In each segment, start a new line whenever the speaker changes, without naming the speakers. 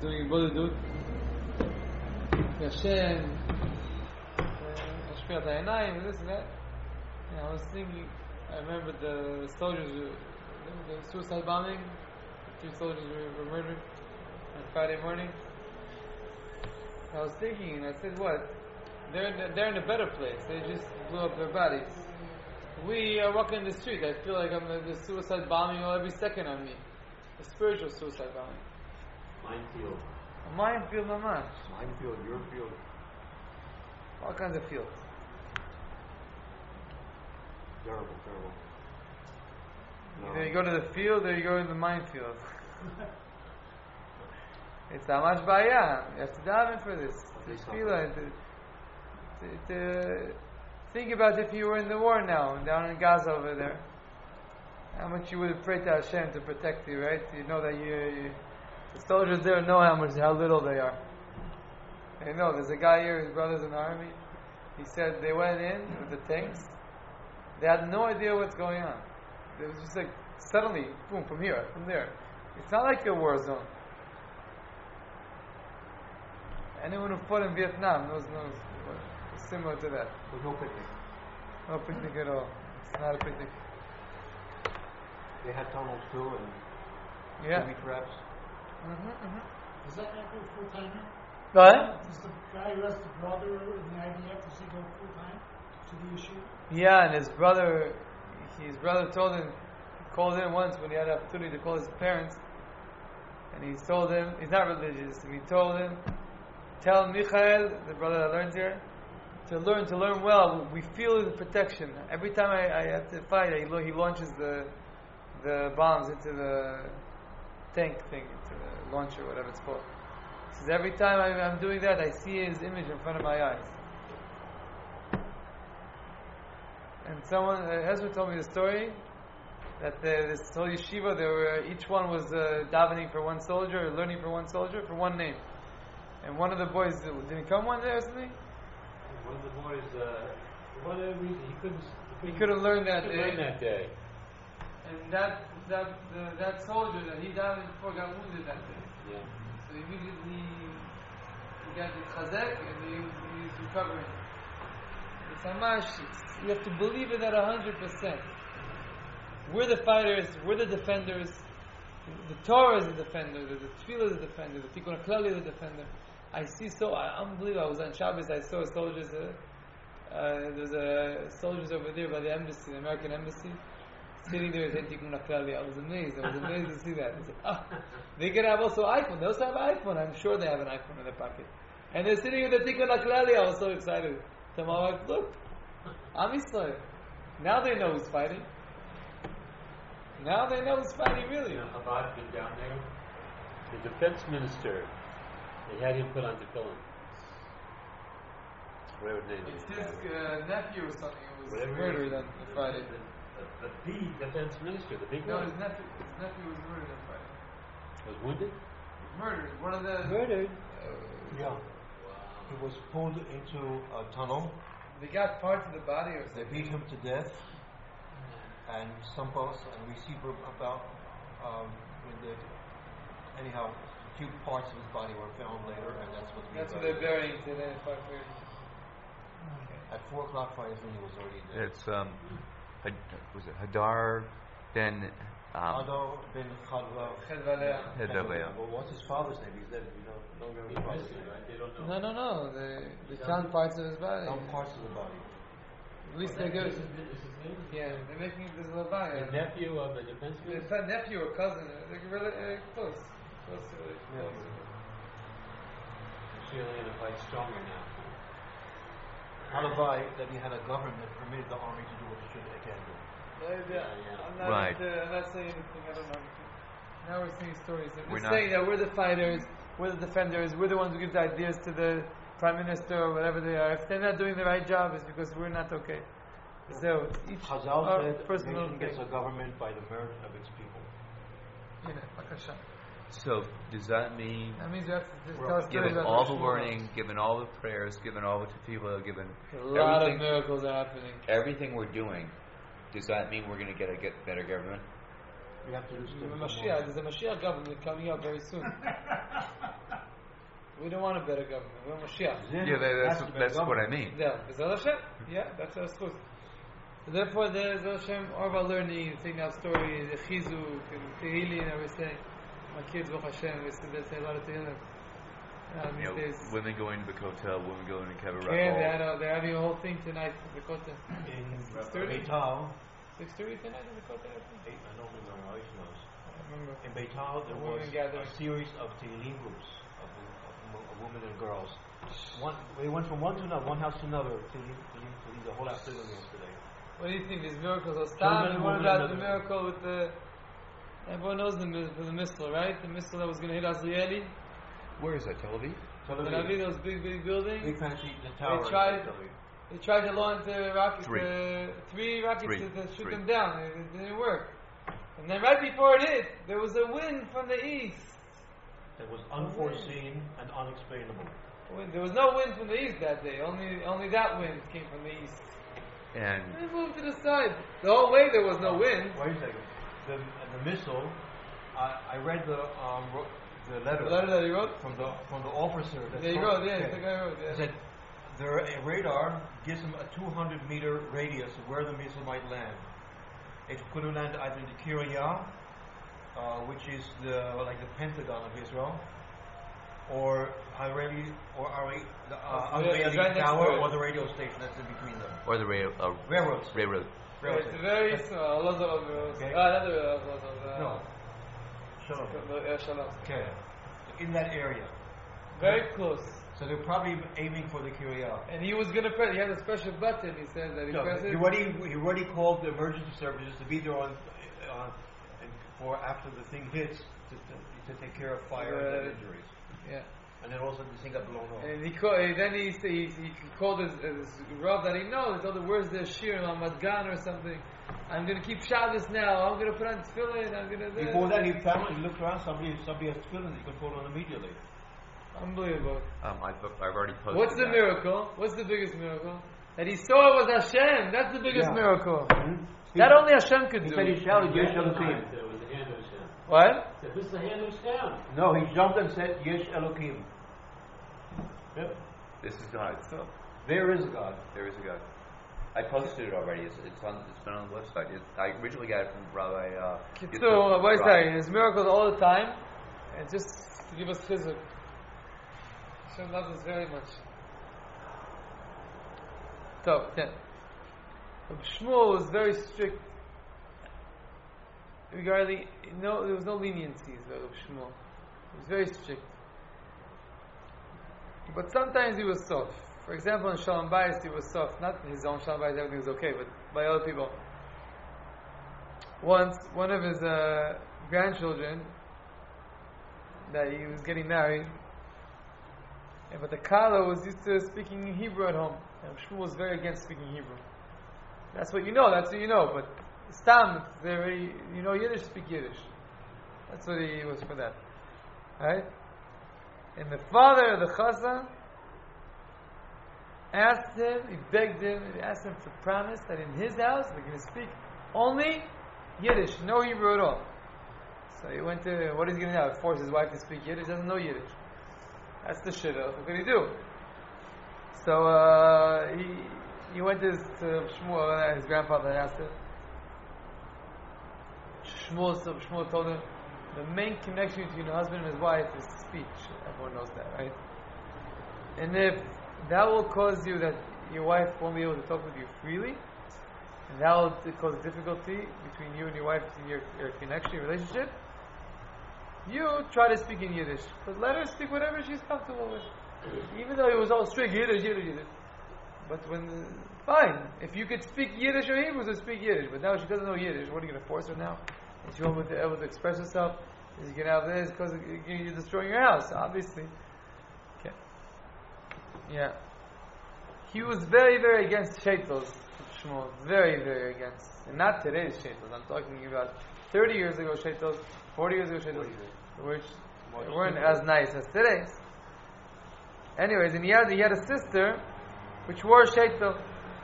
doing Bodedut. Hashem, Ashpiyat HaEnayim, this and that. And I was thinking, I remember the soldiers, the suicide bombing. 3 soldiers were murdered on Friday morning. I was thinking, and I said, what? They're in a better place. They just blew up their bodies. We are walking the street. I feel like the suicide bombing every second on me. A spiritual suicide bombing.
Minefield.
A minefield, mamash.
Minefield, your field.
All kinds of fields.
Terrible. No.
Either you go to the field or you go in the minefield. It's how much baya. You have to daven for this. To think about if you were in the war now, down in Gaza over there. How much you would have prayed to Hashem to protect you, right? You know that the soldiers there know how little they are. They know. There's a guy here, his brother's in the army. He said they went in with the tanks. They had no idea what's going on. It was just like suddenly, boom, from here, from there. It's not like a war zone. Anyone who fought in Vietnam knows it's similar to that.
There's no picnic.
No picnic at all. It's not a picnic.
They had tunnels too and booby traps.
Does that guy go full time now?
What?
Does the guy who has the brother in the IDF, does he go full time to the issue?
Yeah, and his brother told him, he called in once when he had the opportunity to call his parents, and he told him, he's not religious, and he told him, tell Michael, the brother that learns here, to learn well. We feel the protection. Every time I have to fight, he launches the bombs into the tank thing, into the launcher, whatever it's called. He says, every time I'm doing that, I see his image in front of my eyes. And Ezra told me the story that this whole yeshiva, each one was davening for one soldier, or learning for one soldier, for one name. And one of the boys didn't come one day or something.
One of the boys, for whatever reason,
he couldn't learn that
day.
And that soldier that he davened for got wounded that day.
Yeah.
So immediately he got the chazek and he's recovering. It's hamash. You have to believe in that 100%. We're the fighters. We're the defenders. The Torah is the defender. The Tefillah is the defender. The Tikkun HaKlali is the defender. I see unbelievable. I was on Shabbos. I saw soldiers. There's soldiers over there by the embassy, the American embassy, sitting there saying Tikkun HaKlali. I was amazed to see that. I said, they can have also iPhone. They also have iPhone. I'm sure they have an iPhone in their pocket. And they're sitting with the Tikkun HaKlali. I was so excited. Tell my wife, look, Am Yisrael. Now they know who's fighting. Now they know who's fighting really.
You know, Chabad been down there. The defense minister, they had him put on tefillin. Whatever his name is.
It's his nephew or something who was
Whatever
murdered on Friday.
The defense minister, the big
No,
one.
his nephew was murdered on Friday.
Was wounded?
Murdered. One of the...
Murdered?
Yeah. He was pulled into a tunnel.
They got parts of the body or
They
something.
beat him to death. And some parts, and we see about anyhow, a few parts of his body were found later, and that's what
they're burying today at 5:30.
At 4 o'clock Friday, he was already dead.
It's was it Hadar ben
Hadar ben
Chedvalea.
Hedavea.
Well, what's his father's name? He's dead. You don't remember his father's name, right?
They don't know.
No. They found parts of his body.
Found parts of the body.
At least they go.
Is his name?
Yeah, they're making this little body.
The nephew of the defense
It's
minister?
not nephew or cousin. They're really close. Close to it.
Sheila to fight stronger now.
Halavai, that he had a government that permitted the army to do what it should again do.
I'm not saying anything. I don't know anything. Now we're seeing stories.
We're
We're saying that we're the fighters, we're the defenders, we're the ones who give the ideas to the prime minister or whatever they are. If they're not doing the right job, it's because we're not okay. So each
Chazal said a
personal
nation
thing.
gets a government by the merit of its people.
So does that mean,
That means you have to just tell us stories
given
about
all the
Shmuel.
learning, given all the prayers, given all the tefillah, given
A lot of
everything,
miracles are happening.
everything we're doing, does that mean we're going to get better government?
We have to do
There's a Mashiach government coming up very soon. We don't want a better government. We want Mashiach.
That's what I mean.
Yeah, B'ezras Hashem. Yeah, that's our schus. So therefore, there's Hashem, all of our learning, taking our stories, the Chizuk, and Tehillim, and everything. My kids, Baruch Hashem, they say a lot of Tehillim.
Women going to the Kotel, women going to Kever
Yeah, they're having a whole thing tonight for the Kotel.
In
6:30?
Beital,
6:30 tonight in the Kotel, I think.
I don't remember how it knows.
I remember.
In Beital, there
Women
was
gathering.
a series of Tehillim groups of women and girls. We went from one house to another to the whole afternoon yesterday.
What do you think? These miracles are
Children,
stam. What
women,
about the
and
miracle with the? Everyone knows the missile, right? The missile that was going to hit Azrieli.
Where is that? Tel Aviv?
Tel Aviv, those big buildings.
Big fancy the tower.
They tried to launch rockets.
Three.
3 rockets
Three.
to shoot
Three.
them down. It didn't work. And then right before it hit, there was a wind from the east.
That was unforeseen and unexplainable.
There was no wind from the east that day. Only that wind came from the east.
And
They moved to the side. The whole way there was no wind.
Wait a second. The missile. I read the letter.
The letter that he wrote.
from the officer.
There you go. Yeah, the guy wrote.
He
Yeah.
said the radar gives him a 200-meter radius of where the missile might land. It could have landed either in the Kiryat, which is like the Pentagon of Israel, or Haredi, or the
it's right next
Tower,
to it.
or the radio station that's in between them.
or the
Railroads.
railroad.
It's very small.
Okay. No. Shalom.
Shalom.
Okay. In that area.
Very close.
So they're probably aiming for the Kiryat.
And he was gonna press. He had a special button. He said that he
No,
pressed
he
it.
already called the emergency services to be there for after the thing hits to take care of fire and injuries.
Yeah.
And then also the thing got blown off.
And he called his Rav that he knows. He told him, "Where's the shir on Madgan or something? I'm gonna keep Shabbos now. I'm gonna put on tefillin. I'm gonna."
Before that, he looked around. Somebody has tefillin. He can put on immediately.
Unbelievable.
I've already posted.
What's the
that.
miracle? What's the biggest miracle? That he saw it was Hashem. That's the biggest
Yeah.
miracle.
Mm-hmm.
That only Hashem could
He
do.
said he shouted, "Yesh
It
Elokim."
was the hand of Hashem.
What?
Said, this is the hand of Hashem.
No, he jumped and said, "Yesh Elokim." Yep.
This is God.
So,
There is a God.
There is a God. I posted it already. It's been on the website. I originally got it from Rabbi.
so what I
Rabbi.
say? His miracles all the time, and just to give us chizuk. Hashem loves us very much. So, yeah. Shmuel was very strict regarding there was no leniencies with Shmuel. He was very strict. But sometimes he was soft. For example, in Shalom Bayis he was soft. Not his own Shalom Bayis, everything was okay, but by other people. Once, one of his grandchildren, that he was getting married, but the Kala was used to speaking Hebrew at home. And Shmuel was very against speaking Hebrew. That's what you know, but Stam, it's very, Yiddish, speak Yiddish. That's what he was for that. Right? And the father of the Chazan asked him, he begged him, he asked him to promise that in his house they're going to speak only Yiddish, no Hebrew at all. So he went to, what is he going to do? Force his wife to speak Yiddish? Doesn't know Yiddish. That's the shit. What could he do? So he went to Shmuel, his grandfather asked him. Shmuel told him, the main connection between a husband and his wife is speech. Everyone knows that, right? And if that will cause you that your wife won't be able to talk with you freely, and that will cause difficulty between you and your wife in your connection, your relationship, you try to speak in Yiddish. But let her speak whatever she's comfortable with. Even though it was all strict, Yiddish. But fine. If you could speak Yiddish or Hebrew, so speak Yiddish. But now she doesn't know Yiddish. What are you going to force her now? And she won't be able to express herself. Is you can have this because you're destroying your house, obviously. Okay. Yeah. He was very, very against Shaitos, Shmuel. Very, very against. And not today's Shaitos. I'm talking about 30 years ago Shaitos, 40 years ago Shaitos, which weren't as nice as today's. Anyways, and he had a sister which wore Shaitos.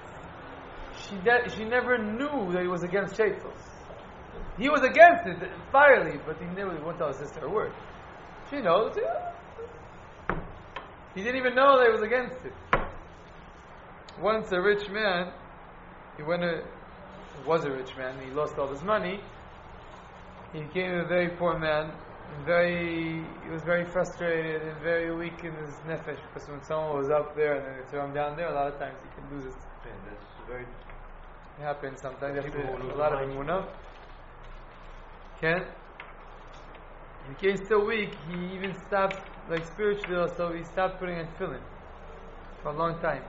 She never knew that he was against Shaitos. He was against it fierely, but he never won't tell his sister a word. She knows. He didn't even know that he was against it. Once a rich man, was a rich man, he lost all his money. He became a very poor man, and he was very frustrated and very weak in his nefesh, because when someone was up there and then they throw him down there, a lot of times he can lose his.
Yeah, that's very.
It happens sometimes. You have
People who
to,
lose
a lot of
their mind.
emunah. Okay? He became so weak, he even stopped, like spiritually also, he stopped putting on tefillin for a long time.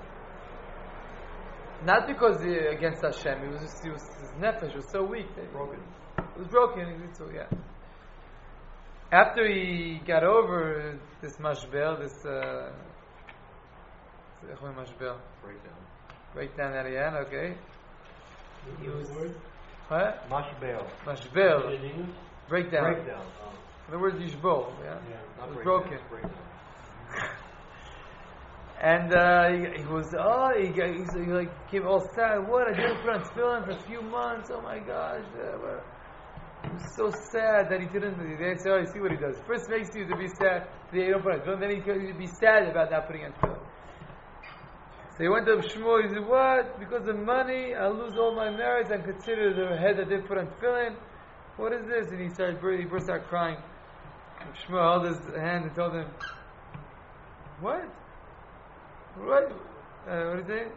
Not because against Hashem, his nefesh was so weak that
Broken.
it was broken. So yeah. After he got over this mashber, this mashber breakdown at the end, okay. He was what?
Mashbel.
Mashber breakdown.
Breakdown.
The word yishbol, yeah.
Not
It was
breakdown,
broken.
it's breakdown.
And he was he like came all sad. What, I didn't put on tefillin for a few months. Oh my gosh, he was so sad that he didn't. They say, oh, you see what he does. First makes you to be sad that you don't put on tefillin. Then he could be sad about not putting on tefillin. So he went to Shmuel. He said, what? Because of money, I'll lose all my merits and consider the head that didn't put on tefillin. What is this? And he burst out crying. And Shmuel held his hand and told him, what? What? What is it?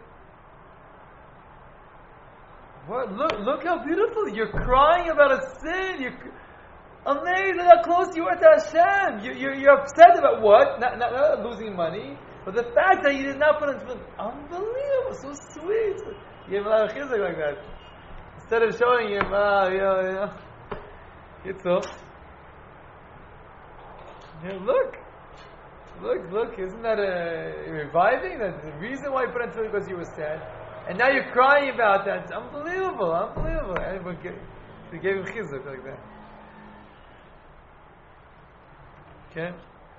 What? Look how beautiful you're crying about a sin. You're amazed at how close you are to Hashem. You're upset about what? Not losing money, but the fact that you did not put on. Unbelievable, so sweet. You have a lot of chizuk like that. Instead of showing him, it's all. Yeah, Look, isn't that reviving? That's the reason why you put on tefillin, because you were sad. And now you're crying about that. It's unbelievable. They gave him chizuk like that. Okay?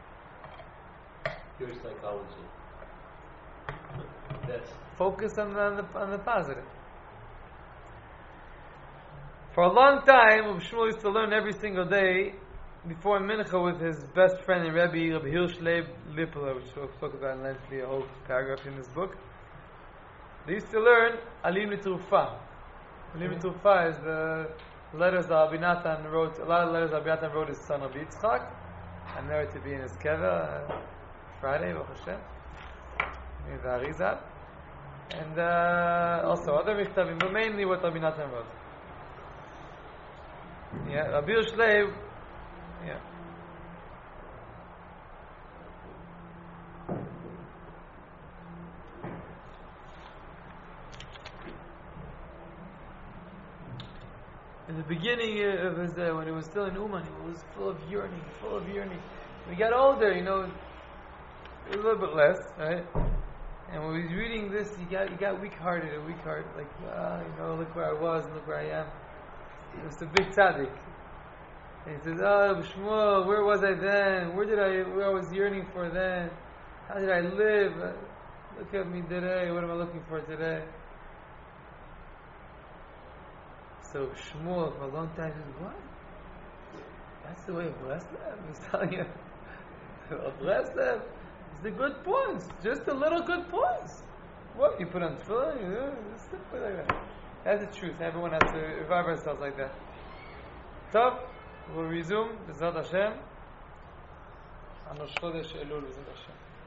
Pure psychology. That's
Focus on the positive. For a long time, Shmuel used to learn every single day before Mincha with his best friend and Rabbi Hirsch Leib Lippler, which we'll talk about lengthily, a whole paragraph in this book. They used to learn Alim L'Trufa. Alim L'Trufa is the letters that Rabbi Natan wrote, a lot of letters Rabbi Natan wrote his son Rabbi Yitzchak, and there to be in his kever Friday, Baruch Hashem, in the Arizal, and also other Michtavim, but mainly what Rabbi Natan wrote. Yeah, Rabbi Hirsch Leib. Yeah. In the beginning of his, when he was still in Uman, he was full of yearning. When he got older, a little bit less, right? And when he was reading this, he got weak-hearted, like, look where I was, and look where I am. He was a big tzaddik. And he says, oh, Shmuel, where was I then? Where I was yearning for then? How did I live? Look at me today. What am I looking for today? So Shmuel, for a long time, says, what? That's the way of Breslev? He's telling you, Breslev is the good points. Just the little good points. What? You put on tefillin? Just simple like that. That's the truth. Everyone has to revive ourselves like that. Top. We'll resume, B'ezrat Hashem, on Rosh Chodesh Elul, B'ezrat Hashem.